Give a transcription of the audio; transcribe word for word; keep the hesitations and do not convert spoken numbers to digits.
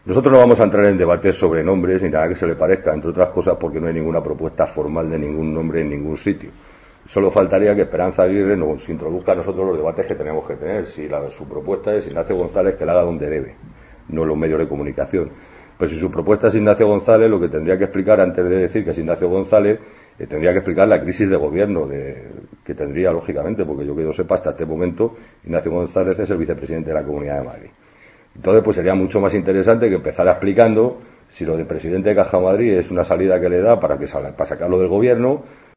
Nosotros no vamos a entrar en debates sobre nombres ni nada que se le parezca, entre otras cosas porque no hay ninguna propuesta formal de ningún nombre en ningún sitio. Solo faltaría que Esperanza Aguirre nos introduzca a nosotros los debates que tenemos que tener. Si la, su propuesta es Ignacio González, que la haga donde debe, no en los medios de comunicación. Pues si su propuesta es Ignacio González, lo que tendría que explicar antes de decir que es Ignacio González, eh, tendría que explicar la crisis de gobierno de, que tendría, lógicamente, porque yo que yo sepa, hasta este momento, Ignacio González es el vicepresidente de la Comunidad de Madrid. Entonces, pues sería mucho más interesante que empezara explicando si lo de presidente de Caja Madrid es una salida que le da para, que, para sacarlo del gobierno,